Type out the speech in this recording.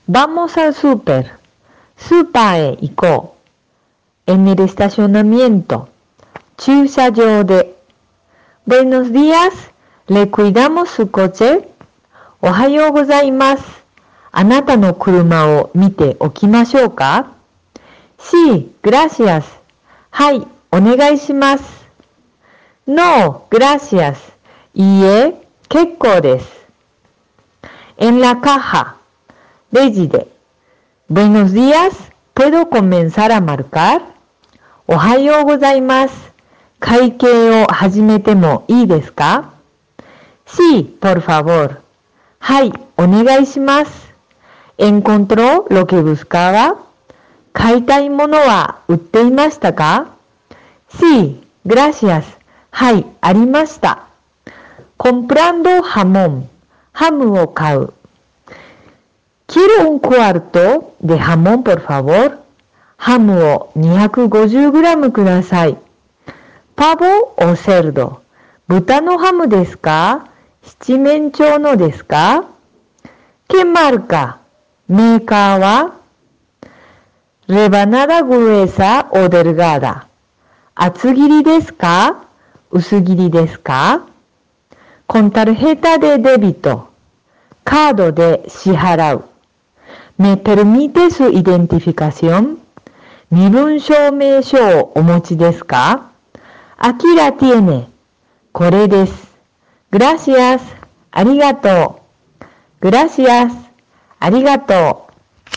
Vamos al súper. スーパーへ行こう。En el estacionamiento. 駐車場で。Buenos días. ¿Le cuidamos su coche? おはようございます。あなたの車を見ておきましょうか？ Sí, gracias. はい、お願いします。No, gracias. いいえ、結構です。En la caja. レジで。Buenos días. ¿Puedo comenzar a marcar? おはようございます。会計を始めてもいいですか？ Sí, por favor. はい、お願いします。¿Encontró lo que buscaba? 買いたいものは売っていましたか？ Sí, gracias. はい、ありました。Comprando jamón. ハムを買う。Quiero un cuarto de jamón, por favor. ハムを 250g ください。Pavo o cerdo. 豚のハムですか？七面鳥のですか？ ¿Qué marca? メーカーは？ Rebanada gruesa o delgada. 厚切りですか？薄切りですか？ Con tarjeta de débito. カードで支払う。¿Me permite su identificación? 身分証明書をお持ちですか？ Aquí la tiene. これです。Gracias. ありがとう。Gracias. ありがとう。